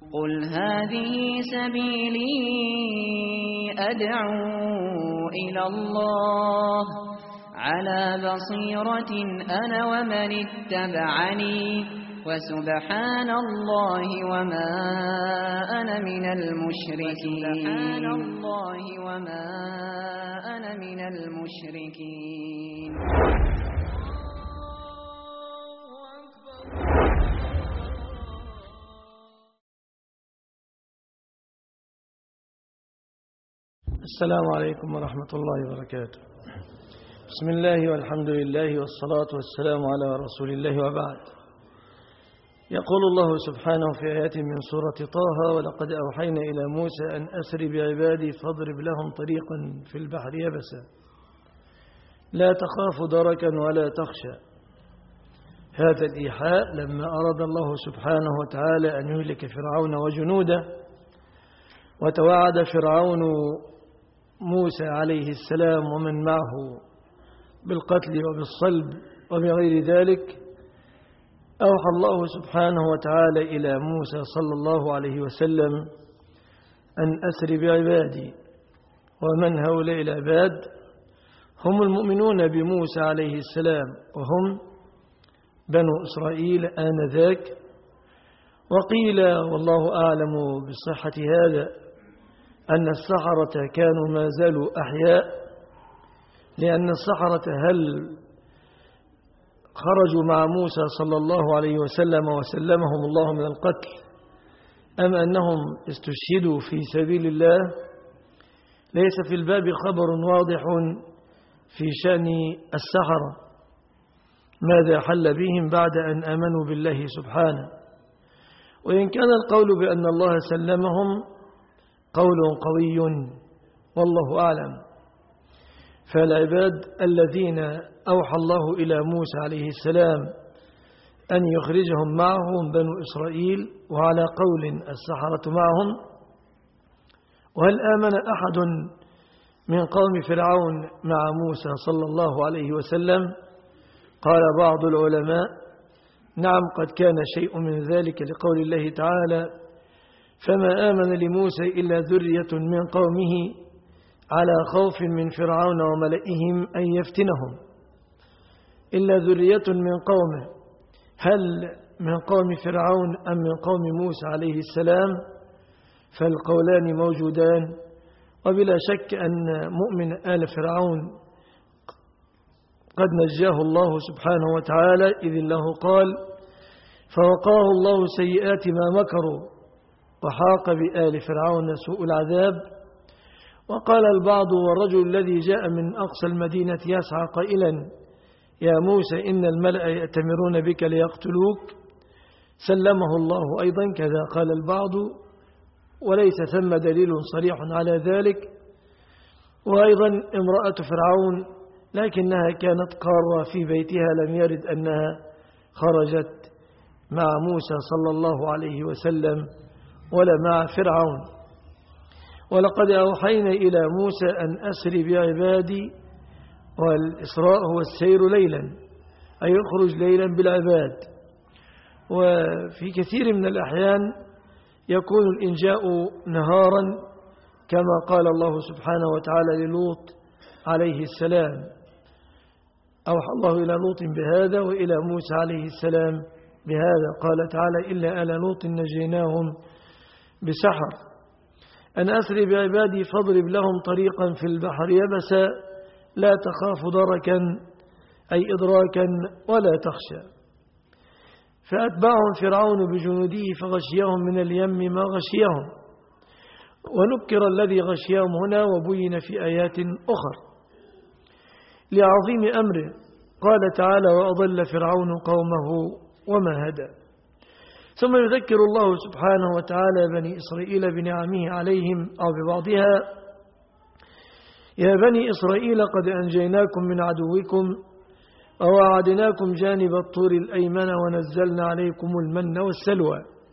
قل هذه سبيلي أدعو إلى الله على بصيرة أنا ومن اتبعني وسبحان الله وما أنا من المشركين. السلام عليكم ورحمة الله وبركاته. بسم الله والحمد لله والصلاة والسلام على رسول الله وبعد. يقول الله سبحانه في آيات من سورة طه: ولقد أوحينا إلى موسى أن أسر بعبادي فاضرب لهم طريقا في البحر يبسا لا تخاف دركا ولا تخشى. هذا الإيحاء لما أراد الله سبحانه وتعالى أن يهلك فرعون وجنوده، وتوعد فرعون موسى عليه السلام ومن معه بالقتل وبالصلب وبغير ذلك، أوحى الله سبحانه وتعالى إلى موسى صلى الله عليه وسلم أن أسر بعبادي. ومن هؤلاء العباد؟ هم المؤمنون بموسى عليه السلام، وهم بنو إسرائيل آنذاك. وقيل والله أعلم بصحة هذا أن السحرة كانوا ما زالوا أحياء، لأن السحرة هل خرجوا مع موسى صلى الله عليه وسلم وسلمهم الله من القتل، أم أنهم استشهدوا في سبيل الله؟ ليس في الباب خبر واضح في شأن السحرة، ماذا حل بهم بعد أن آمنوا بالله سبحانه. وإن كان القول بأن الله سلمهم قول قوي والله أعلم، فالعباد الذين أوحى الله إلى موسى عليه السلام أن يخرجهم معهم بنو إسرائيل، وعلى قول السحرة معهم. وهل آمن أحد من قوم فرعون مع موسى صلى الله عليه وسلم؟ قال بعض العلماء: نعم، قد كان شيء من ذلك لقول الله تعالى: فما آمن لموسى إلا ذرية من قومه على خوف من فرعون وملئهم أن يفتنهم. إلا ذرية من قومه، هل من قوم فرعون أم من قوم موسى عليه السلام؟ فالقولان موجودان، وبلا شك أن مؤمن آل فرعون قد نجاه الله سبحانه وتعالى، إذ الله قال: فوقاه الله سيئات ما مكروا وحاق بآل فرعون سوء العذاب. وقال البعض: والرجل الذي جاء من أقصى المدينة يسعى قائلا: يا موسى إن الملأ يأتمرون بك ليقتلوك، سلمه الله أيضا، كذا قال البعض، وليس ثم دليل صريح على ذلك. وأيضا امرأة فرعون، لكنها كانت قارة في بيتها، لم يرد أنها خرجت مع موسى صلى الله عليه وسلم ولا مع فرعون. ولقد أوحينا إلى موسى أن أسر بعبادي، والإسراء هو السير ليلا، أي يخرج ليلا بالعباد. وفي كثير من الأحيان يكون الإنجاء نهارا، كما قال الله سبحانه وتعالى للوط عليه السلام. أوحى الله إلى لوط بهذا وإلى موسى عليه السلام بهذا. قال تعالى: إلا آل لوط نجيناهم بسحر. أن أسر بعبادي فاضرب لهم طريقا في البحر يبسا لا تخاف دركا أي إدراكا ولا تخشى. فأتبعهم فرعون بجنوده فغشيهم من اليم ما غشيهم. ونكر الذي غشيهم هنا وبين في آيات أخر لعظيم أمره. قال تعالى: وأضل فرعون قومه وما هدى. ثم يذكر الله سبحانه وتعالى بني إسرائيل بنعمه عليهم أو ببعضها: يا بني إسرائيل قد أنجيناكم من عدوكم وواعدناكم جانب الطور الأيمن ونزلنا عليكم المن والسلوى،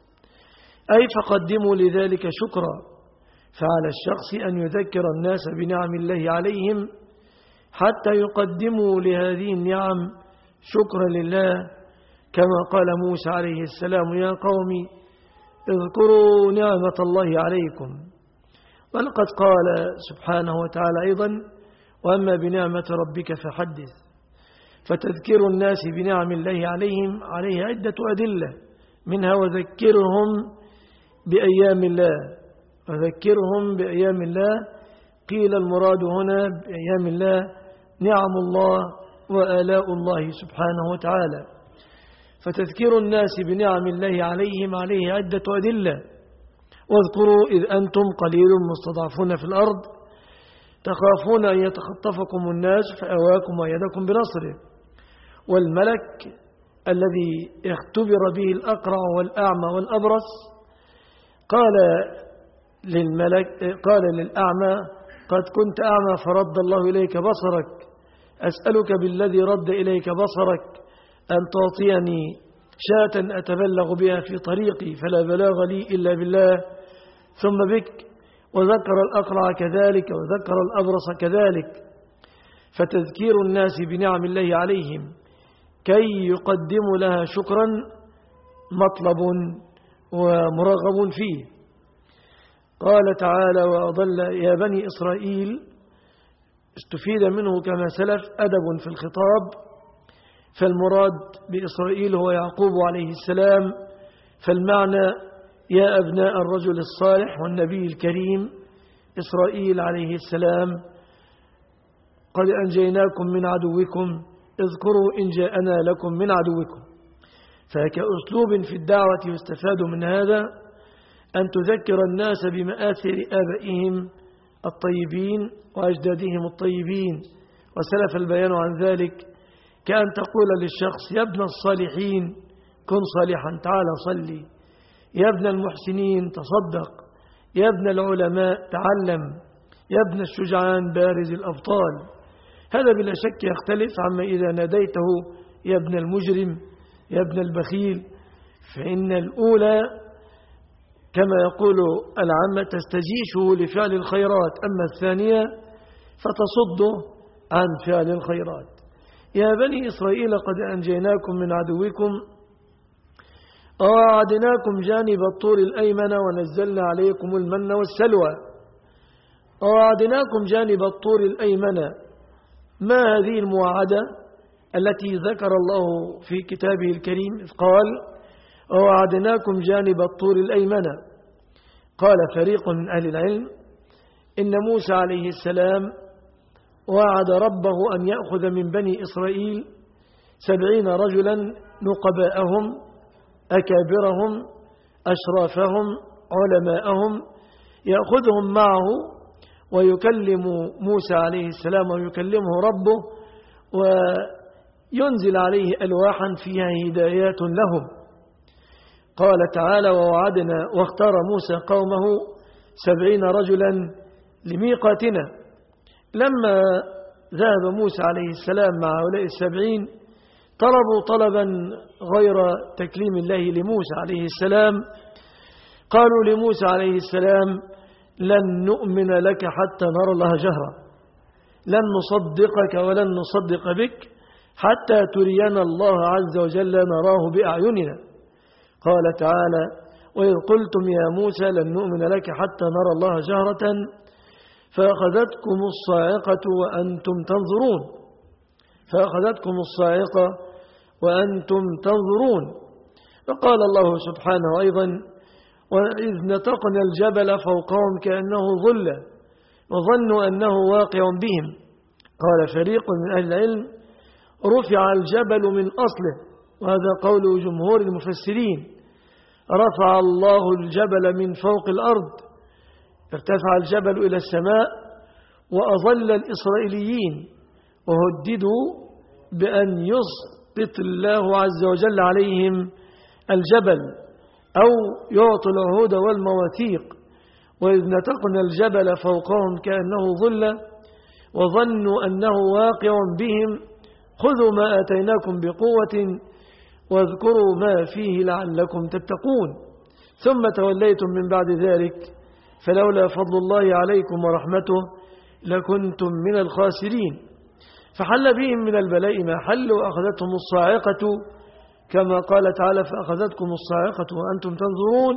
أي فقدموا لذلك شكرا. فعلى الشخص أن يذكر الناس بنعم الله عليهم حتى يقدموا لهذه النعم شكرا لله، كما قال موسى عليه السلام: يا قوم اذكروا نعمة الله عليكم. ولقد قال سبحانه وتعالى أيضا وأما بنعمة ربك فحدث. فتذكير الناس بنعم الله عليهم عليه عدة أدلة، منها وذكرهم بأيام الله. وذكرهم بأيام الله، قيل المراد هنا بأيام الله نعم الله وآلاء الله سبحانه وتعالى. فتذكير الناس بنعم الله عليهم عليه عدة أدلة. واذكروا إذ أنتم قليل مستضعفون في الأرض تخافون أن يتخطفكم الناس فأواكم وأيدكم بنصره. والملك الذي اختبر به الأقرع والأعمى والأبرص قال للأعمى قد كنت أعمى فرد الله إليك بصرك، أسألك بالذي رد إليك بصرك أن تعطيني شاة أتبلغ بها في طريقي فلا بلاغ لي إلا بالله ثم بك. وذكر الأقرع كذلك وذكر الأبرص كذلك. فتذكير الناس بنعم الله عليهم كي يقدموا لها شكرا مطلب ومرغب فيه. قال تعالى وأضل يا بني إسرائيل، استفيد منه كما سلف أدب في الخطاب، فالمراد بإسرائيل هو يعقوب عليه السلام، فالمعنى يا أبناء الرجل الصالح والنبي الكريم إسرائيل عليه السلام قد أنجيناكم من عدوكم اذكروا إن جاءنا لكم من عدوكم. فكأسلوب في الدعوة يستفاد من هذا أن تذكر الناس بمآثر آبائهم الطيبين وأجدادهم الطيبين، وسلف البيان عن ذلك، كأن تقول للشخص يا ابن الصالحين كن صالحا تعال صلي، يا ابن المحسنين تصدق، يا ابن العلماء تعلم، يا ابن الشجعان بارز الأبطال. هذا بلا شك يختلف عما إذا ناديته يا ابن المجرم يا ابن البخيل، فإن الأولى كما يقول العامة تستجيشه لفعل الخيرات، أما الثانية فتصده عن فعل الخيرات. يا بني إسرائيل قد أنجيناكم من عدوكم ووعدناكم جانب الطور الأيمن ونزلنا عليكم المن والسلوى. ووعدناكم جانب الطور الأيمن، ما هذه المواعدة التي ذكر الله في كتابه الكريم إذ قال ووعدناكم جانب الطور الأيمن؟ قال فريق من أهل العلم إن موسى عليه السلام وعد ربه أن يأخذ من بني إسرائيل 70 رجلا نقباءهم أكابرهم أشرافهم علماءهم، يأخذهم معه ويكلم موسى عليه السلام ويكلمه ربه وينزل عليه ألواحا فيها هدايات لهم. قال تعالى ووعدنا واختار موسى قومه 70 رجلا لميقاتنا. لما ذهب موسى عليه السلام مع هؤلاء 70 طلبوا طلبا غير تكليم الله لموسى عليه السلام، قالوا لموسى عليه السلام لن نؤمن لك حتى نرى الله جهرا، لن نصدقك ولن نصدق بك حتى ترينا الله عز وجل نراه بأعيننا. قال تعالى وإذ قلتم يا موسى لن نؤمن لك حتى نرى الله جهرة فأخذتكم الصاعقة وأنتم تنظرون، فأخذتكم الصاعقة وأنتم تنظرون. فقال الله سبحانه أيضا وإذ نتقنا الجبل فوقهم كأنه ظلة وظنوا أنه واقع بهم. قال فريق من أهل العلم رفع الجبل من أصله، وهذا قول جمهور المفسرين، رفع الله الجبل من فوق الأرض، ارتفع الجبل إلى السماء وأظل الإسرائيليين وهددوا بأن يسقط الله عز وجل عليهم الجبل أو يعطي العهود والمواثيق. وإذ نتقنا الجبل فوقهم كأنه ظلة وظنوا أنه واقع بهم خذوا ما آتيناكم بقوة واذكروا ما فيه لعلكم تتقون. ثم توليتم من بعد ذلك فلولا فضل الله عليكم ورحمته لكنتم من الخاسرين. فحل بهم من البلاء ما حل وأخذتهم الصاعقة كما قال تعالى فأخذتكم الصاعقة وأنتم تنظرون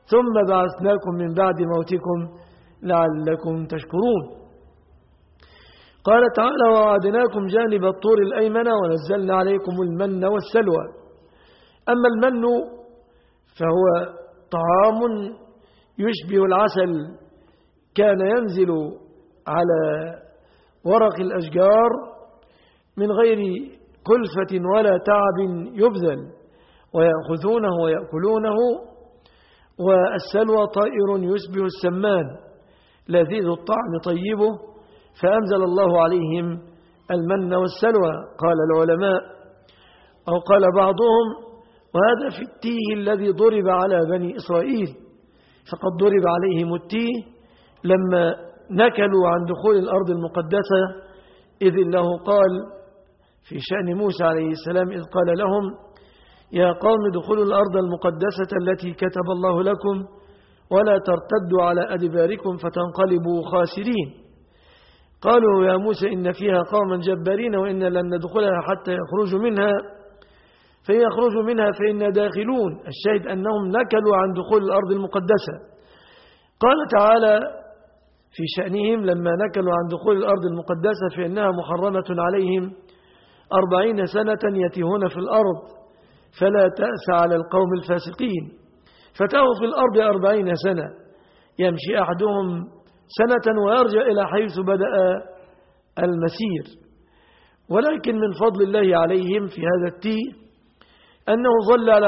ثم بعثناكم من بعد موتكم لعلكم تشكرون. قال تعالى: ووعدناكم جانب الطور الأيمن ونزلنا عليكم المن والسلوى. أما المن فهو طعام يشبه العسل، كان ينزل على ورق الأشجار من غير كلفة ولا تعب يبذل، ويأخذونه ويأكلونه. والسلوى طائر يشبه السمان لذيذ الطعم طيبه، فأنزل الله عليهم المن والسلوى. قال العلماء أو قال بعضهم: وهذا في التيه الذي ضرب على بني إسرائيل، فقد ضرب عليهم التيه لما نكلوا عن دخول الأرض المقدسة، إذ الله قال في شأن موسى عليه السلام إذ قال لهم: يا قوم ادخلوا الأرض المقدسة التي كتب الله لكم ولا ترتدوا على أدباركم فتنقلبوا خاسرين. قالوا: يا موسى إن فيها قوما جبارين وإن لن ندخلها حتى يخرجوا منها، فإن يخرجوا منها فإنا داخلون. الشاهد أنهم نكلوا عن دخول الأرض المقدسة. قال تعالى في شأنهم: لما نكلوا عن دخول الأرض المقدسة فإنها محرمة عليهم 40 سنة يتيهون في الأرض فلا تأس على القوم الفاسقين. فتاهوا في الأرض 40 سنة، يمشي أحدهم سنة ويرجع إلى حيث بدأ المسير. ولكن من فضل الله عليهم في هذا التيه أنه ظلل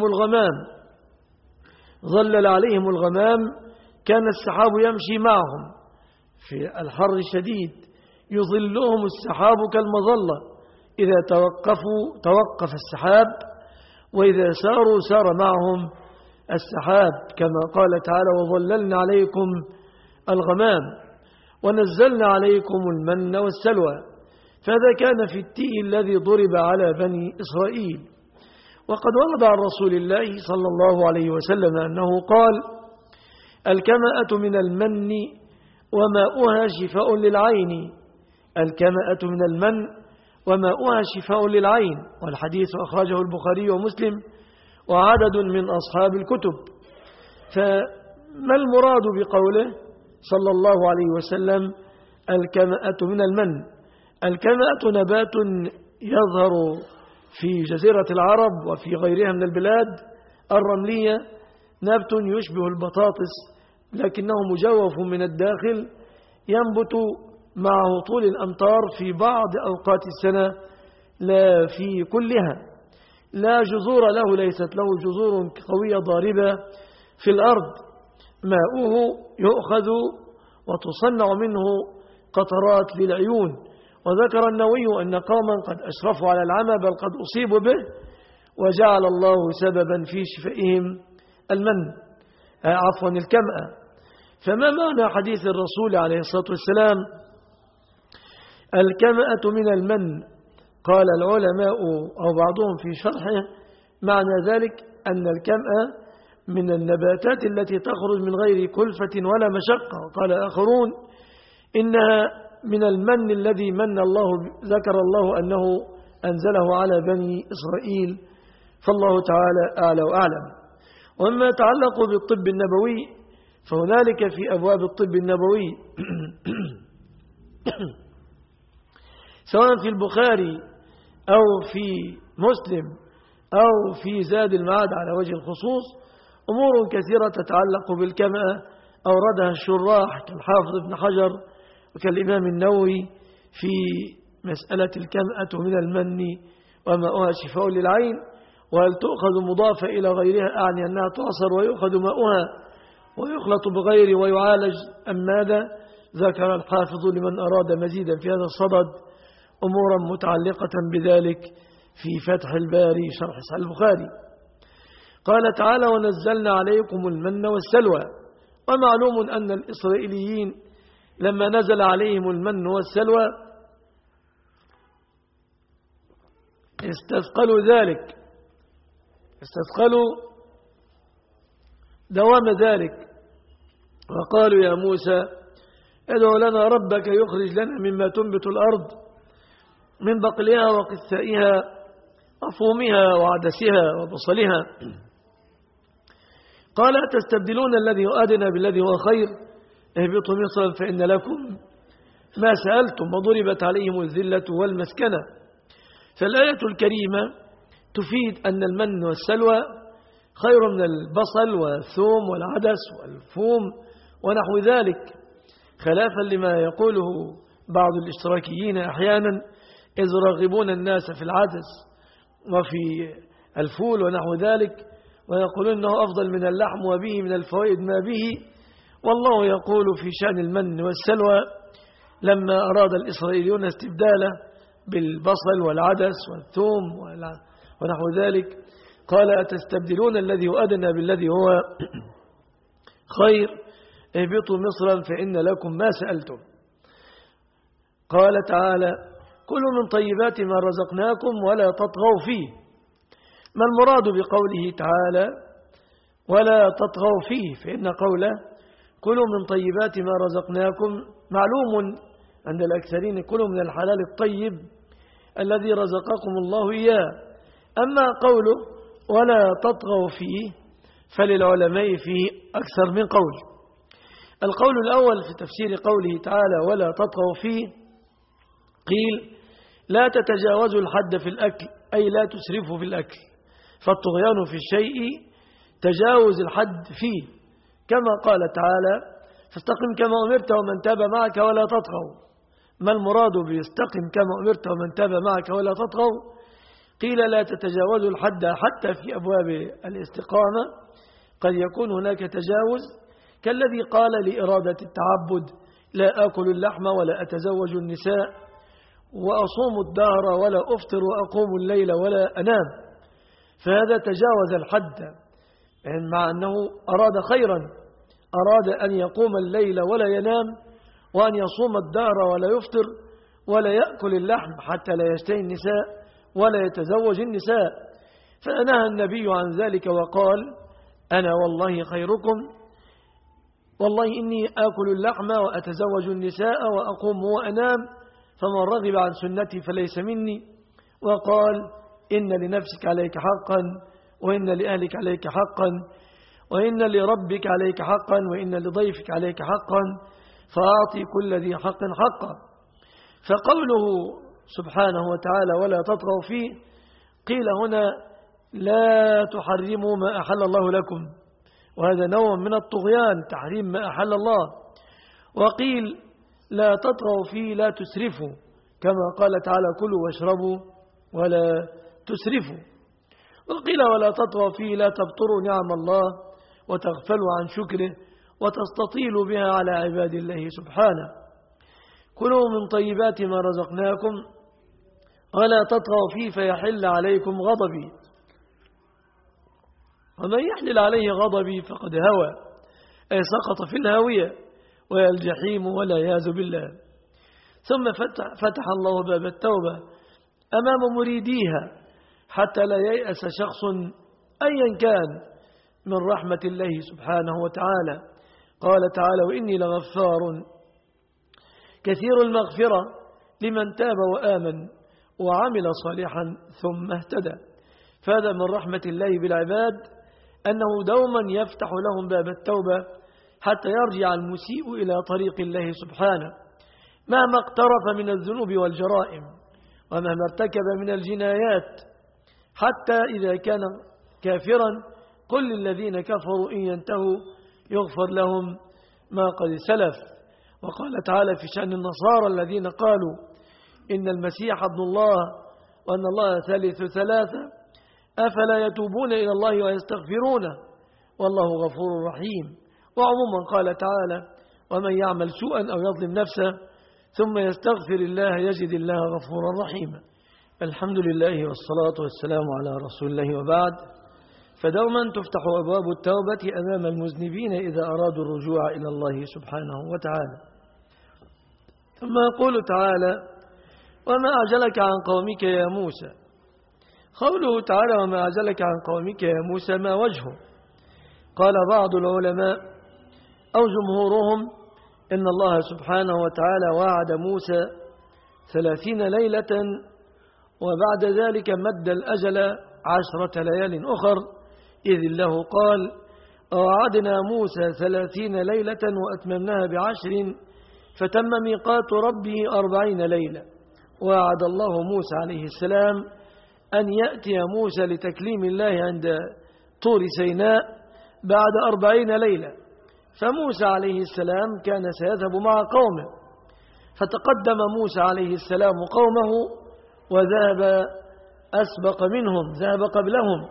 عليهم الغمام، كان السحاب يمشي معهم في الحر الشديد، يظلهم السحاب كالمظلة، إذا توقف السحاب، وإذا ساروا سار معهم السحاب، كما قال تعالى: وظللنا عليكم الغمام ونزلنا عليكم المن والسلوى. فهذا كان في التيه الذي ضرب على بني إسرائيل. وقد ورد عن رسول الله صلى الله عليه وسلم أنه قال: الكمأة من المن وماؤها شفاء للعين. الكمأة من المن وماؤها شفاء للعين. والحديث أخرجه البخاري ومسلم وعدد من أصحاب الكتب. فما المراد بقوله صلى الله عليه وسلم الكمأة من المن؟ الكمأة نبات يظهر في جزيرة العرب وفي غيرها من البلاد الرملية، نبت يشبه البطاطس لكنه مجوف من الداخل، ينبت معه طول الأمطار في بعض أوقات السنة لا في كلها، لا جذور له، ليست له جذور قوية ضاربة في الأرض. ماؤه يؤخذ وتصنع منه قطرات للعيون. وذكر النووي أن قوما قد أشرفوا على العمى بل قد أصيبوا به، وجعل الله سببا في شفائهم الكمأة. فما معنى حديث الرسول عليه الصلاة والسلام الكمأة من المن؟ قال العلماء أو بعضهم في شرحه: معنى ذلك أن الكمأة من النباتات التي تخرج من غير كلفة ولا مشقة. وقال آخرون: إنها من المن الذي من الله، ذكر الله أنه أنزله على بني إسرائيل. فالله تعالى أعلى وأعلم. وما يتعلق بالطب النبوي فهنالك في أبواب الطب النبوي سواء في البخاري أو في مسلم أو في زاد المعاد على وجه الخصوص أمور كثيرة تتعلق بالكمأة أوردها الشراح كالحافظ ابن حجر وكالإمام النووي في مسألة الكمأة من المن وماؤها شفاء للعين. وهل تؤخذ مضافة إلى غيرها، أعني أنها تعصر ويؤخذ ماؤها ويخلط بغير ويعالج أم ماذا؟ ذكر الحافظ لمن أراد مزيدا في هذا الصدد أمورا متعلقة بذلك في فتح الباري شرح صحيح البخاري. قال تعالى: ونزلنا عليكم المن والسلوى. ومعلوم أن الإسرائيليين لما نزل عليهم المن والسلوى استثقلوا ذلك، استثقلوا دوام ذلك، وقالوا: يا موسى ادعو لنا ربك يخرج لنا مما تنبت الأرض من بقلها وقثائها وفومها وعدسها وبصلها. قال أتستبدلون الذي هو أدنى بالذي هو خير اهبطوا مصرا فإن لكم ما سألتم وضربت عليهم الذلة والمسكنة. فالآية الكريمة تفيد أن المن والسلوى خير من البصل والثوم والعدس والفوم ونحو ذلك، خلافا لما يقوله بعض الاشتراكيين أحيانا إذ يرغبون الناس في العدس وفي الفول ونحو ذلك، ويقولون أنه أفضل من اللحم وبه من الفوائد ما به. والله يقول في شأن المن والسلوى لما أراد الإسرائيليون استبداله بالبصل والعدس والثوم ونحو ذلك قال أتستبدلون الذي هو أدنى بالذي هو خير اهبطوا مصرا فإن لكم ما سألتم. قال تعالى كلوا من طيبات ما رزقناكم ولا تطغوا فيه. ما المراد بقوله تعالى ولا تطغوا فيه؟ فإن قوله كلوا من طيبات ما رزقناكم معلوم عند الأكثرين، كلوا من الحلال الطيب الذي رزقكم الله إياه. أما قوله ولا تطغوا فيه فللعلماء فيه أكثر من قول. القول الأول في تفسير قوله تعالى ولا تطغوا فيه قيل لا تتجاوزوا الحد في الأكل، أي لا تسرفوا في الأكل، فالطغيان في الشيء تجاوز الحد فيه، كما قال تعالى فاستقم كما أمرت ومن تاب معك ولا تطغوا. ما المراد باستقم كما أمرت ومن تاب معك ولا تطغوا؟ قيل لا تتجاوزوا الحد حتى في أبواب الاستقامة قد يكون هناك تجاوز، كالذي قال لإرادة التعبد لا آكل اللحم ولا أتزوج النساء وأصوم الدهر ولا أفطر وأقوم الليل ولا أنام، فهذا تجاوز الحد، يعني مع أنه أراد خيرا، أراد أن يقوم الليل ولا ينام وأن يصوم الدهر ولا يفطر ولا يأكل اللحم حتى لا يشتهي النساء ولا يتزوج النساء، فنهى النبي عن ذلك وقال أنا والله خيركم، والله إني آكل اللحم وأتزوج النساء وأقوم وأنام فمن رغب عن سنتي فليس مني، وقال إن لنفسك عليك حقا وإن لأهلك عليك حقا وإن لربك عليك حقا وإن لضيفك عليك حقا فأعطي كل ذي حق حقا. فقوله سبحانه وتعالى ولا تطغوا فيه قيل هنا لا تحرموا ما أحل الله لكم، وهذا نوع من الطغيان تحريم ما أحل الله، وقيل لا تطغوا فيه لا تسرفوا كما قال تعالى كلوا واشربوا ولا تسرفوا، وقيل ولا تطغوا فيه لا تبطروا نعم الله وتغفلوا عن شكره وتستطيلوا بها على عباد الله سبحانه. كلوا من طيبات ما رزقناكم ولا تطغوا فيه فيحل عليكم غضبي، ومن يحلل عليه غضبي فقد هوى، أي سقط في الهاوية وهي الجحيم والعياذ بالله. ثم فتح الله باب التوبة أمام مريديها حتى لا ييأس شخص أيا كان من رحمة الله سبحانه وتعالى. قال تعالى وإني لغفار كثير المغفرة لمن تاب وآمن وعمل صالحا ثم اهتدى. فهذا من رحمة الله بالعباد أنه دوما يفتح لهم باب التوبة حتى يرجع المسيء إلى طريق الله سبحانه مهما اقترف من الذنوب والجرائم ومهما ارتكب من الجنايات، حتى إذا كان كافرا قل للذين كفروا إن ينتهوا يغفر لهم ما قد سلف. وقال تعالى في شأن النصارى الذين قالوا إن المسيح ابن الله وأن الله ثالث ثلاثة أفلا يتوبون إلى الله ويستغفرونه والله غفور رحيم. وعموما قال تعالى ومن يعمل سوءا أو يظلم نفسه ثم يستغفر الله يجد الله غفورا رحيما. الحمد لله والصلاة والسلام على رسول الله، وبعد، فدوما تفتح أبواب التوبة أمام المذنبين إذا أرادوا الرجوع إلى الله سبحانه وتعالى. ثم يقول تعالى وما أعجلك عن قومك يا موسى. قوله تعالى وما أعجلك عن قومك يا موسى ما وجهه؟ قال بعض العلماء أو جمهورهم إن الله سبحانه وتعالى وعد موسى 30 ليلة وبعد ذلك مد الأجل 10 ليال أخر، إذ الله قال ووعدنا موسى 30 ليلة وأتممناها ب10 فتم ميقات ربه 40 ليلة. وعد الله موسى عليه السلام أن يأتي موسى لتكليم الله عند طور سيناء بعد 40 ليلة. فموسى عليه السلام كان سيذهب مع قومه، فتقدم موسى عليه السلام قومه وذهب أسبق منهم، ذهب قبلهم.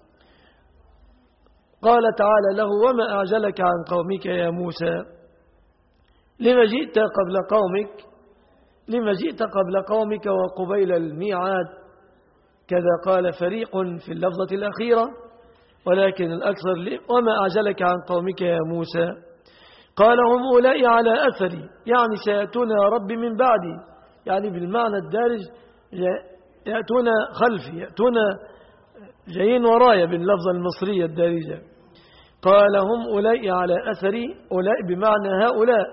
قال تعالى له: وما أعجلك عن قومك يا موسى؟ لما جئت قبل قومك؟ لما جئت قبل قومك وقبيل الميعاد؟ كذا قال فريق في اللفظة الأخيرة، ولكن الأكثر وما أعجلك عن قومك يا موسى؟ قال: هم أولئك على أثري، يعني سيأتون يا رب من بعدي، يعني بالمعنى الدارج يأتون خلفي، يأتون جايين ورايا باللفظة المصرية الدارجة. قال: هم أولئك على أثري، أولئك بمعنى هؤلاء،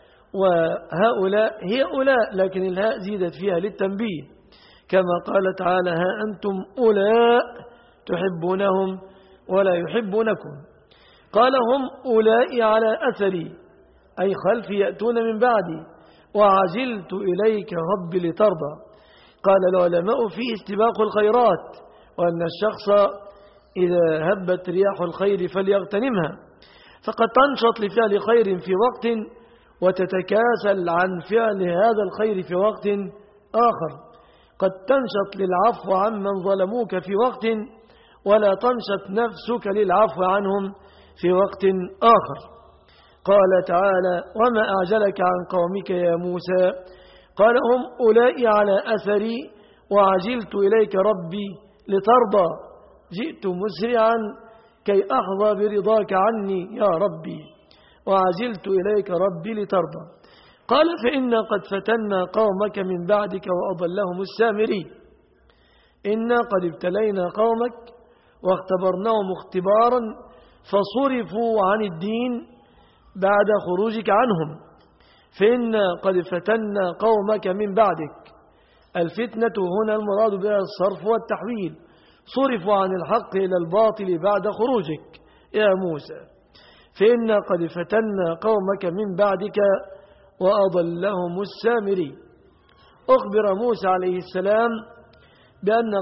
وهؤلاء هي أولاء، لكن الهاء زيدت فيها للتنبيه، كما قال تعالى: ها أنتم أولاء تحبونهم ولا يحبونكم. قال: هم أولئك على أثري، أي خلفي يأتون من بعدي، وعجلت إليك ربي لترضى. قال العلماء فيه استباق الخيرات، وأن الشخص إذا هبت رياح الخير فليغتنمها، فقد تنشط لفعل خير في وقت وتتكاسل عن فعل هذا الخير في وقت آخر. قد تنشط للعفو عمن ظلموك في وقت، ولا تنشط نفسك للعفو عنهم في وقت آخر. قال تعالى: وما أعجلك عن قومك يا موسى؟ قال: هم أولئك على أثري وعجلت إليك ربي لترضى. جئت مسرعا كي أحظى برضاك عني يا ربي، وعجلت إليك ربي لترضى. قال: فإنا قد فتنا قومك من بعدك وأضلهم السامري. إنا قد ابتلينا قومك واختبرناهم اختبارا فصرفوا عن الدين بعد خروجك عنهم. فإنا قد فتنا قومك من بعدك. الفتنة هنا المراد بها الصرف والتحويل، صرفوا عن الحق إلى الباطل بعد خروجك يا موسى. فإنا قد فتنا قومك من بعدك وأضلهم السامري. أخبر موسى عليه السلام بأن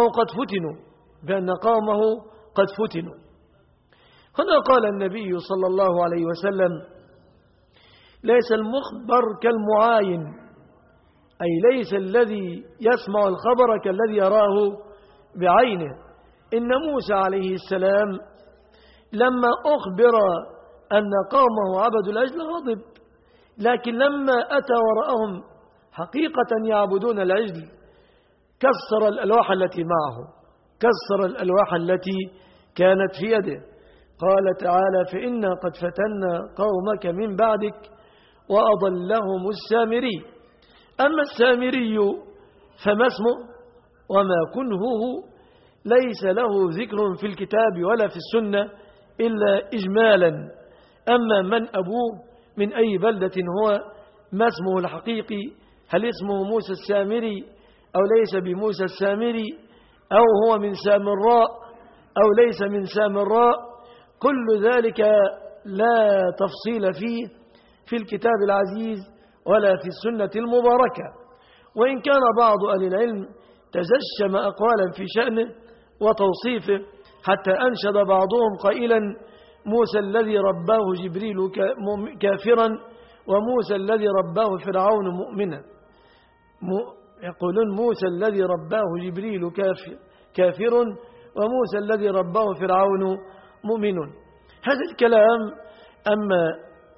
قومه قد فتنوا. هنا قال النبي صلى الله عليه وسلم: ليس المخبر كالمعاين، أي ليس الذي يسمع الخبر كالذي يراه بعينه. إن موسى عليه السلام لما أخبر أن قومه عبدوا العجل غضب، لكن لما أتى ورأهم حقيقة يعبدون العجل كسر الألواح التي معه، كسر الألواح التي كانت في يده. قال تعالى: فإنا قد فتنا قومك من بعدك وأضلهم السامري. أما السامري فما اسمه وما كنهه ليس له ذكر في الكتاب ولا في السنة إلا إجمالا. أما من أبوه من أي بلدة هو، ما اسمه الحقيقي، هل اسمه موسى السامري أو ليس بموسى السامري، أو هو من سامراء أو ليس من سامراء، كل ذلك لا تفصيل فيه في الكتاب العزيز ولا في السنة المباركة. وإن كان بعض أهل العلم تجشم أقوالا في شأنه وتوصيفه، حتى أنشد بعضهم قائلا: موسى الذي رباه جبريل كافرا، وموسى الذي رباه فرعون مؤمنا. يقولون موسى الذي رباه جبريل كافر، وموسى الذي رباه فرعون مؤمن. هذا الكلام. أما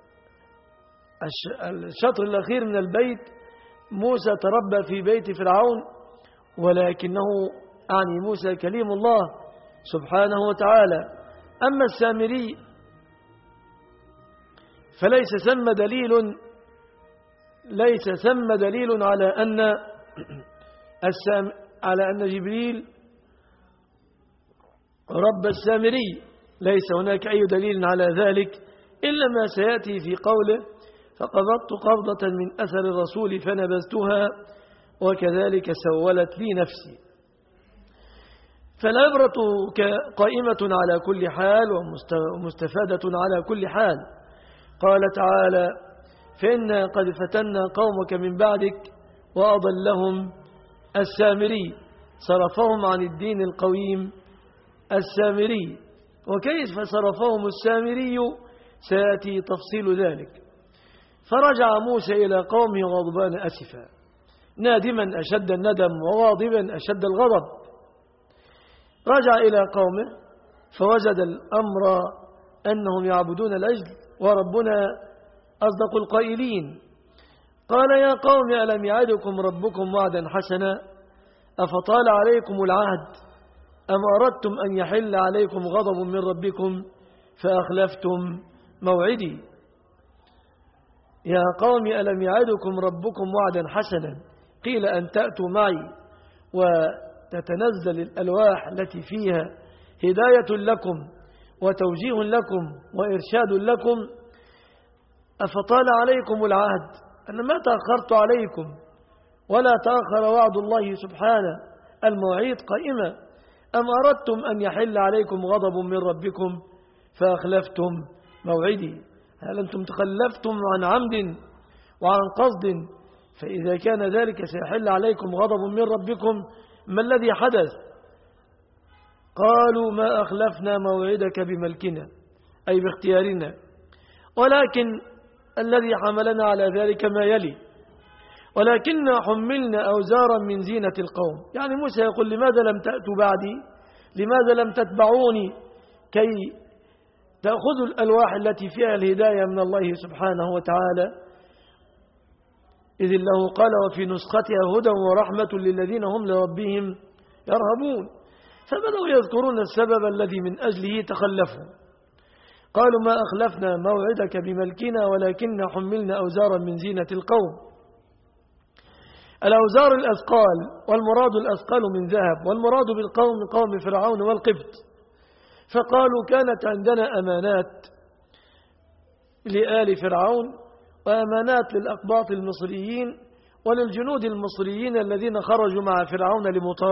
الشطر الأخير من البيت: موسى تربى في بيت فرعون، ولكنه أعني موسى كليم الله سبحانه وتعالى. أما السامري فليس ثم دليل على أن جبريل رب السامري، ليس هناك أي دليل على ذلك إلا ما سيأتي في قوله: فقبضت قبضة من أثر الرسول فنبذتها وكذلك سولت لي نفسي. فالعبرة قائمة على كل حال ومستفادة على كل حال. قال تعالى: فإنا قد فتنا قومك من بعدك وأضلهم السامري، صرفهم عن الدين القويم السامري. وكيف صرفهم السامري سيأتي تفصيل ذلك. فرجع موسى إلى قومه غضبان أسفا، نادما أشد الندم وغاضبا أشد الغضب. رجع إلى قومه فوجد الأمر أنهم يعبدون العجل، وربنا أصدق القائلين. قال: يا قوم ألم يعدكم ربكم وعدا حسنا أفطال عليكم العهد أم أردتم أن يحل عليكم غضب من ربكم فأخلفتم موعدي. يا قوم ألم يعدكم ربكم وعدا حسنا، قيل أن تأتوا معي وتتنزل الألواح التي فيها هداية لكم وتوجيه لكم وإرشاد لكم. أفطال عليكم العهد، أنا ما تأخرت عليكم ولا تأخر وعد الله سبحانه، المواعيد قائمة. أم أردتم أن يحل عليكم غضب من ربكم فأخلفتم موعدي. هل أنتم تخلفتم عن عمد وعن قصد؟ فإذا كان ذلك سيحل عليكم غضب من ربكم، ما الذي حدث؟ قالوا: ما أخلفنا موعدك بملكنا، أي باختيارنا، ولكن الذي حملنا على ذلك ما يلي: ولكننا حملنا أوزارا من زينة القوم. يعني موسى يقول: لماذا لم تأتوا بعدي؟ لماذا لم تتبعوني كي تأخذوا الألواح التي فيها الهداية من الله سبحانه وتعالى؟ إذ الله قال: وفي نسختها هدى ورحمة للذين هم لربهم يرهبون. فبدأوا يذكرون السبب الذي من أجله تخلفوا. قالوا: ما أخلفنا موعدك بملكنا ولكننا حملنا أوزارا من زينة القوم. الأوزار الأثقال، والمراد الأثقال من ذهب، والمراد بالقوم قوم فرعون والقبط. فقالوا: كانت عندنا أمانات لآل فرعون وأمانات للأقباط المصريين وللجنود المصريين الذين خرجوا مع فرعون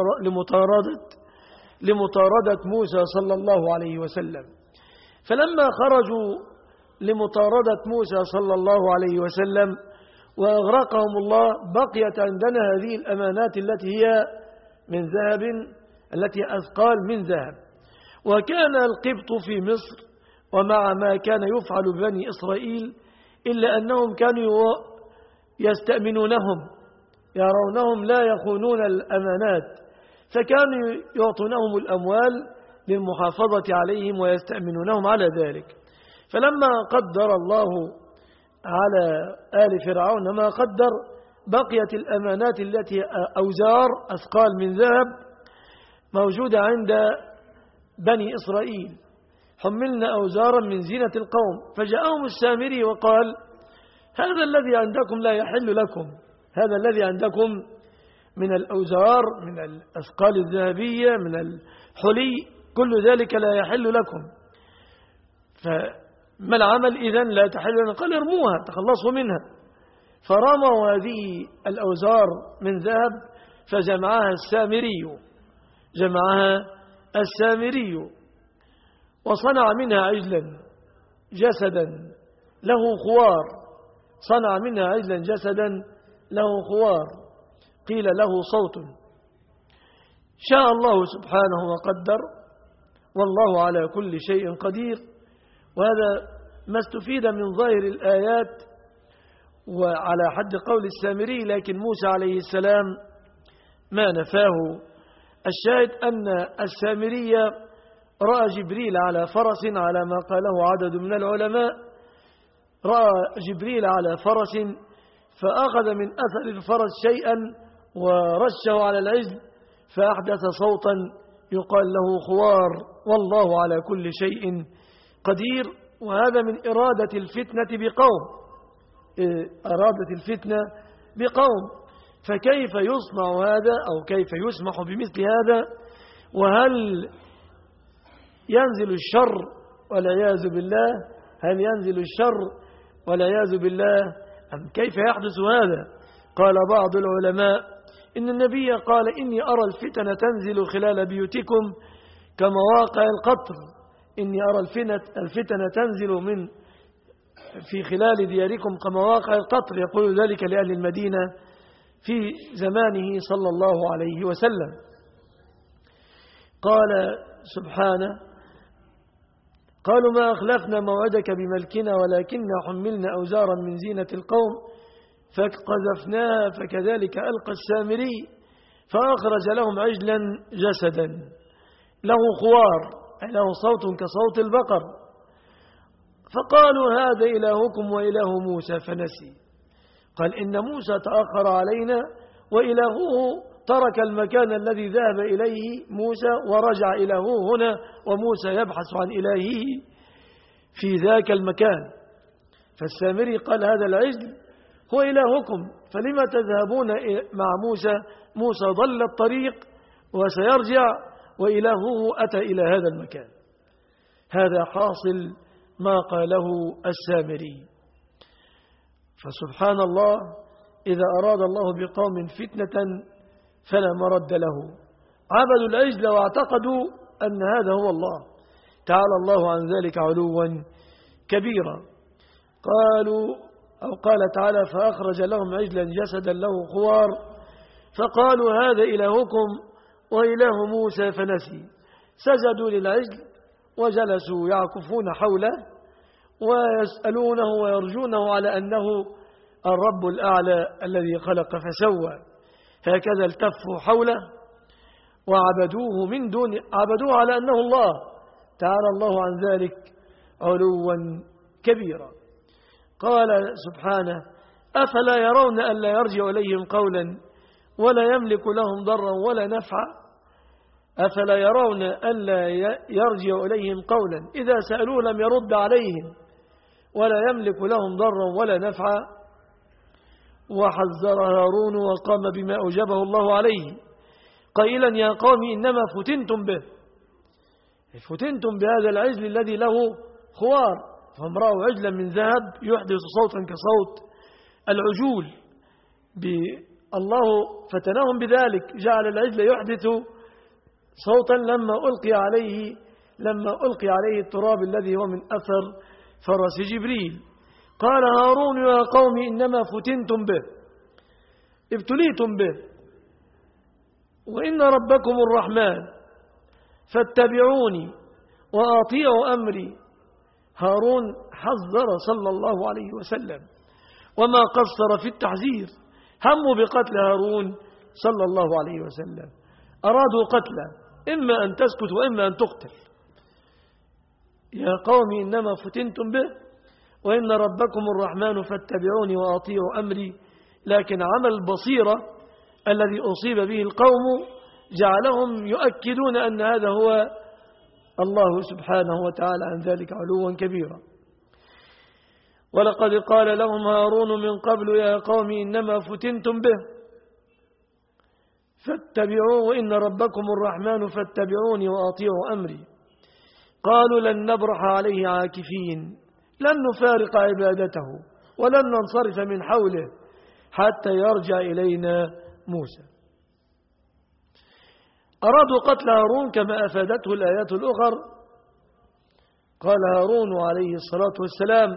لمطاردة موسى صلى الله عليه وسلم. فلما خرجوا لمطاردة موسى صلى الله عليه وسلم وأغرقهم الله، بقيت عندنا هذه الأمانات التي هي من ذهب، التي أثقال من ذهب. وكان القبط في مصر ومع ما كان يفعل بني إسرائيل، إلا أنهم كانوا يستأمنونهم، يرونهم لا يخونون الأمانات، فكانوا يعطونهم الأموال للمحافظة عليهم ويستأمنونهم على ذلك. فلما قدر الله على آل فرعون ما قدر، بقيت الأمانات التي أوزار أثقال من ذهب موجودة عند بني إسرائيل. حملنا أوزارا من زينة القوم. فجاءهم السامري وقال: هذا الذي عندكم لا يحل لكم، هذا الذي عندكم من الأوزار، من الأثقال الذهبية، من الحلي، كل ذلك لا يحل لكم. فما العمل إذن؟ لا تحل لنا. قال: ارموها، تخلصوا منها. فرموا هذه الأوزار من ذهب فجمعها السامري وصنع منها عجلا جسدا له خوار، قيل له صوت. شاء الله سبحانه وقدر، والله على كل شيء قدير. وهذا ما استفيد من ظاهر الآيات وعلى حد قول السامري، لكن موسى عليه السلام ما نفاه. الشاهد أن السامري رأى جبريل على فرس، على ما قاله عدد من العلماء، رأى جبريل على فرس فأخذ من أثر الفرس شيئا ورشه على العجل فأحدث صوتا يقال له خوار، والله على كل شيء قدير. وهذا من إرادة الفتنة بقوم. فكيف يصنع هذا، أو كيف يسمح بمثل هذا؟ وهل ينزل الشر والعياذ بالله، أم كيف يحدث هذا؟ قال بعض العلماء: إن النبي قال إني أرى الفتن تنزل خلال بيوتكم كمواقع القطر. إني أرى الفتن تنزل في خلال دياركم كمواقع القطر، يقول ذلك لأهل المدينة في زمانه صلى الله عليه وسلم. قال سبحانه: قالوا ما أخلفنا موعدك بملكنا ولكننا حملنا أوزارا من زينة القوم فقذفناها فكذلك ألقى السامري فأخرج لهم عجلا جسدا له خوار، له صوت كصوت البقر، فقالوا هذا إلهكم وإله موسى فنسي. قال إن موسى تأخر علينا وإلهه ترك المكان الذي ذهب إليه موسى ورجع إلهه هنا، وموسى يبحث عن إلهه في ذاك المكان. فالسامري قال هذا العجل هو إلهكم، فلما تذهبون مع موسى؟ موسى ضل الطريق وسيرجع وإلهه أتى إلى هذا المكان. هذا حاصل ما قاله السامري. فسبحان الله، إذا أراد الله بقوم فتنة فلا مرد له. عبدوا العجل واعتقدوا أن هذا هو الله، تعالى الله عن ذلك علوا كبيرا. قال تعالى: فأخرج لهم عجلا جسدا له خوار فقالوا هذا إلهكم وإله موسى فنسي. سجدوا للعجل وجلسوا يعكفون حوله ويسألونه ويرجونه على أنه الرب الأعلى الذي خلق فسوى. هكذا التفوا حوله وعبدوه عبدوه على أنه الله، تعالى الله عن ذلك علوا كبيرا. قال سبحانه: أفلا يرون ألا يرجع إليهم قولا ولا يملك لهم ضرا ولا نفعا. أفلا يرون ألا يرجع إليهم قولا، إذا سألوه لم يرد عليهم، ولا يملك لهم ضرا ولا نفعا. وحذر هارون وقام بما أوجبه الله عليه قائلا: يا قوم إنما فتنتم بهذا العجل الذي له خوار. فهم رأوا عجلا من ذهب يحدث صوتا كصوت العجول، الله فتنهم بذلك، جعل العجل يحدث صوتا لما ألقي عليه التراب الذي هو من أثر فرس جبريل. قال هارون: يا قوم إنما فتنتم به، ابتليتم به، وإن ربكم الرحمن فاتبعوني وأطيعوا أمري. هارون حذر صلى الله عليه وسلم وما قصر في التحذير. هموا بقتل هارون صلى الله عليه وسلم، أرادوا قتله، إما أن تسكت وإما أن تقتل. يا قوم إنما فتنتم به وإن ربكم الرحمن فاتبعوني وأطيعوا أمري. لكن عمل البصيرة الذي أصيب به القوم جعلهم يؤكدون أن هذا هو الله سبحانه وتعالى عن ذلك علوا كبيرا. ولقد قال لهم هارون من قبل: يا قوم إنما فتنتم به فاتبعوه وإن ربكم الرحمن فاتبعوني وأطيعوا أمري. قالوا لن نبرح عليه عاكفين، لن نفارق عبادته ولن ننصرف من حوله حتى يرجع إلينا موسى. أرادوا قتل هارون كما أفادته الآيات الأخرى. قال هارون عليه الصلاة والسلام: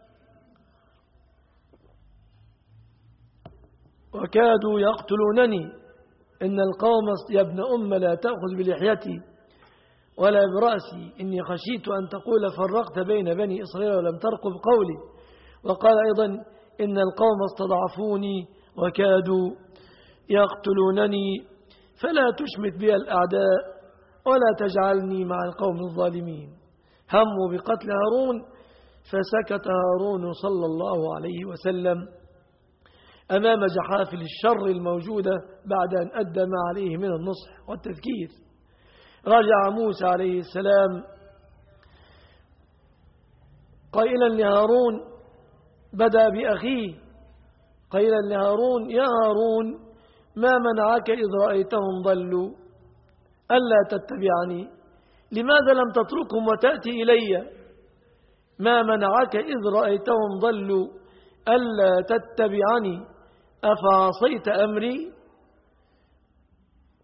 وكادوا يقتلونني، إن القوم يا ابن أم لا تأخذ بلحيتي ولا برأسي، إني خشيت أن تقول فرقت بين بني إسرائيل ولم ترقب قولي. وقال أيضا: إن القوم استضعفوني وكادوا يقتلونني فلا تشمت بي الأعداء ولا تجعلني مع القوم الظالمين. هموا بقتل هارون فسكت هارون صلى الله عليه وسلم أمام جحافل الشر الموجودة بعد أن أدى ما عليه من النصح والتذكير. رجع موسى عليه السلام قائلا لهارون، بدأ بأخيه قائلا لهارون: يا هارون ما منعك إذ رأيتهم ضلوا ألا تتبعني؟ لماذا لم تتركهم وتأتي إلي؟ ما منعك إذ رأيتهم ضلوا ألا تتبعني أفعصيت أمري؟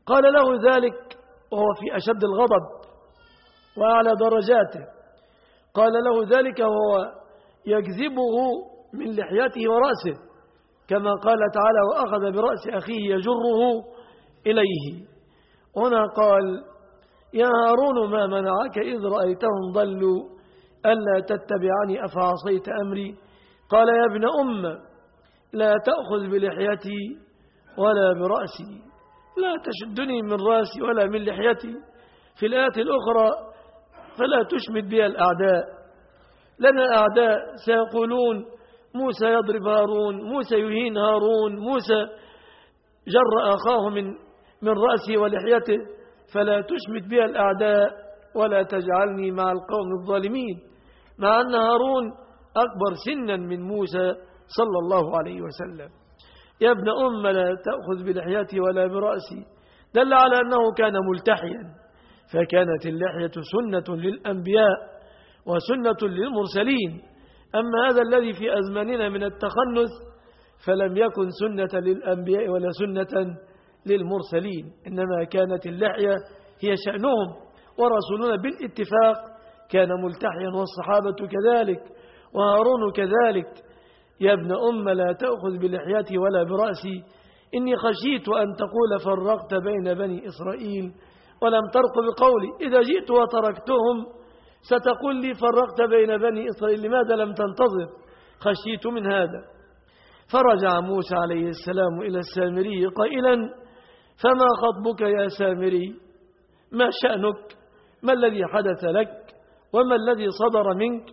قال له ذلك وهو في أشد الغضب وأعلى درجاته، قال له ذلك وهو يجذبه من لحيته ورأسه، كما قال تعالى: وأخذ برأس أخيه يجره إليه. هنا قال: يا هارون ما منعك إذ رأيتهم ضلوا ألا تتبعني أفعصيت أمري؟ قال: يا ابن أم لا تأخذ بلحيتي ولا برأسي، لا تشدني من رأسي ولا من لحيتي. في الآية الأخرى: فلا تشمت بي الأعداء، لنا أعداء سيقولون موسى يضرب هارون، موسى يهين هارون، موسى جر أخاه من رأسه ولحيته، فلا تشمت بي الأعداء ولا تجعلني مع القوم الظالمين، مع أن هارون أكبر سنا من موسى صلى الله عليه وسلم. يا ابن أم لا تأخذ بلحيتي ولا برأسي، دل على أنه كان ملتحيا، فكانت اللحية سنة للأنبياء وسنة للمرسلين. أما هذا الذي في أزماننا من التخنث فلم يكن سنة للأنبياء ولا سنة للمرسلين، إنما كانت اللحية هي شأنهم، ورسولنا بالاتفاق كان ملتحيا، والصحابة كذلك، وهارون كذلك. يا ابن أم لا تأخذ بلحيتي ولا برأسي، إني خشيت أن تقول فرقت بين بني إسرائيل ولم ترق بقولي، إذا جئت وتركتهم ستقول لي فرقت بين بني إسرائيل، لماذا لم تنتظر؟ خشيت من هذا. فرجع موسى عليه السلام إلى السامري قائلا: فما خطبك يا سامري؟ ما شأنك؟ ما الذي حدث لك؟ وما الذي صدر منك؟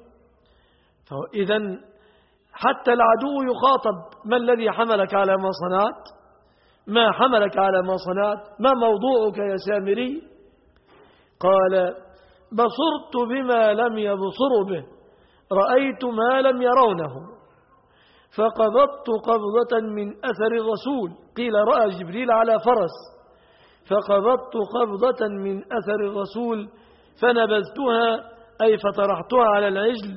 إذن حتى العدو يخاطب: ما الذي حملك على ما صنعت؟ ما حملك على ما صنعت؟ ما موضوعك يا سامري؟ قال: بصرت بما لم يبصروا به، رأيت ما لم يرونه، فقبضت قبضة من أثر الرسول. قيل رأى جبريل على فرس، فقبضت قبضة من أثر الرسول فنبذتها، أي فطرحتها على العجل.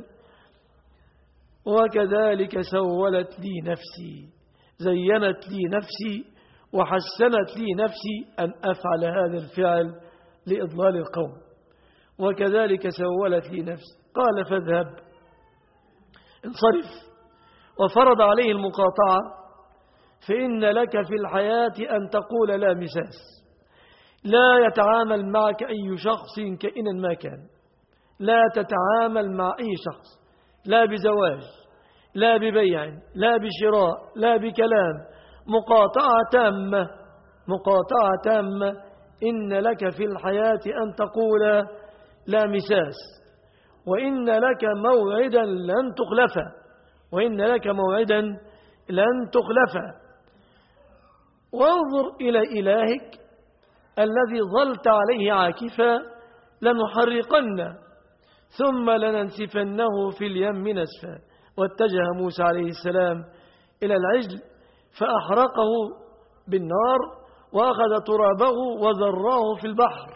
وكذلك سولت لي نفسي، زينت لي نفسي وحسنت لي نفسي أن أفعل هذا الفعل لإضلال القوم، وكذلك سولت لي نفسي. قال: فاذهب، انصرف. وفرض عليه المقاطعة، فإن لك في الحياة أن تقول لا مساس، لا يتعامل معك أي شخص كائنا ما كان، لا تتعامل مع أي شخص، لا بزواج، لا ببيع، لا بشراء، لا بكلام، مقاطعة تامة، مقاطعة تامة. إن لك في الحياة أن تقول لا مساس، وإن لك موعدا لن تخلفه، وإن لك موعدا لن تخلفه. وانظر إلى إلهك الذي ظلت عليه عاكفا، لنحرقنه ثم لننسفنه في اليم نسفا. واتجه موسى عليه السلام إلى العجل فأحرقه بالنار، وأخذ ترابه وذراه في البحر،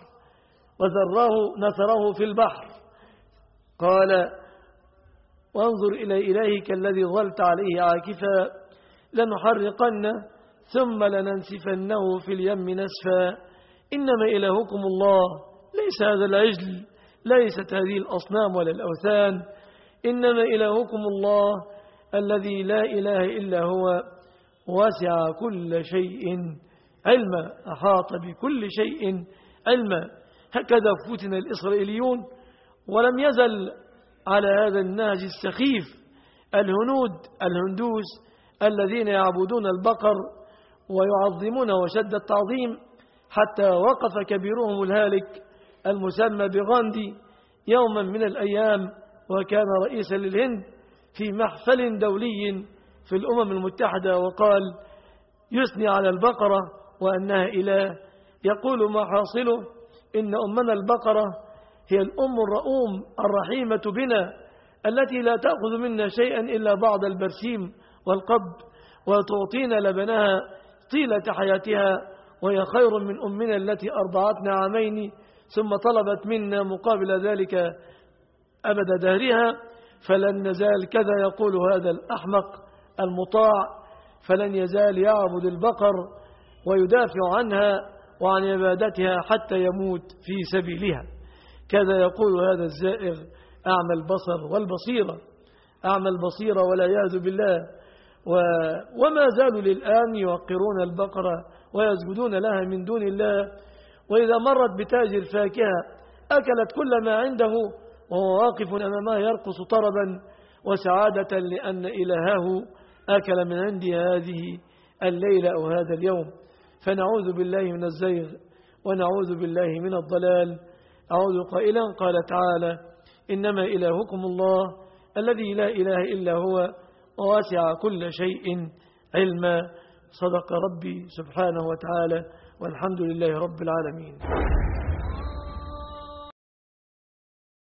نثره في البحر. قال: وانظر إلى إلهك الذي ظلت عليه عاكفا، لنحرقنه ثم لننسفنه في اليم نسفا. إنما إلهكم الله، ليس هذا العجل، ليست هذه الأصنام ولا الأوثان، إنما إلهكم الله الذي لا إله إلا هو، وسع كل شيء علما، أحاط بكل شيء علما. هكذا فتن الإسرائيليون، ولم يزل على هذا النهج السخيف الهندوس الذين يعبدون البقر ويعظمونه شد التعظيم، حتى وقف كبيرهم الهالك المسمى بغاندي يوما من الأيام، وكان رئيسا للهند، في محفل دولي في الأمم المتحدة، وقال: يثني على البقرة وأنها إله، يقول ما حاصله إن أمنا البقرة هي الأم الرؤوم الرحيمة بنا، التي لا تأخذ منا شيئا إلا بعض البرسيم والقبض، وتعطينا لبنها طيلة حياتها، وهي خير من أمنا التي أرضعتنا عامين ثم طلبت منا مقابل ذلك أبد دهرها. فلن نزال كذا يقول هذا الأحمق المطاع، فلن يزال يعبد البقر ويدافع عنها وعن عبادتها حتى يموت في سبيلها. كذا يقول هذا الزائغ أعمى البصر والبصيرة، أعمى البصيرة والعياذ بالله. وما زالوا للآن يوقرون البقرة ويسجدون لها من دون الله. وإذا مرت بتاجر فاكهة أكلت كل ما عنده وهو واقف أمامها يرقص طربا وسعادة لأن إلهه أكل من عنده هذه الليلة أو هذا اليوم. فنعوذ بالله من الزيغ ونعوذ بالله من الضلال. أعوذ قائلا قال تعالى: إنما إلهكم الله الذي لا إله إلا هو ووسع كل شيء علما. صدق ربي سبحانه وتعالى، والحمد لله رب العالمين.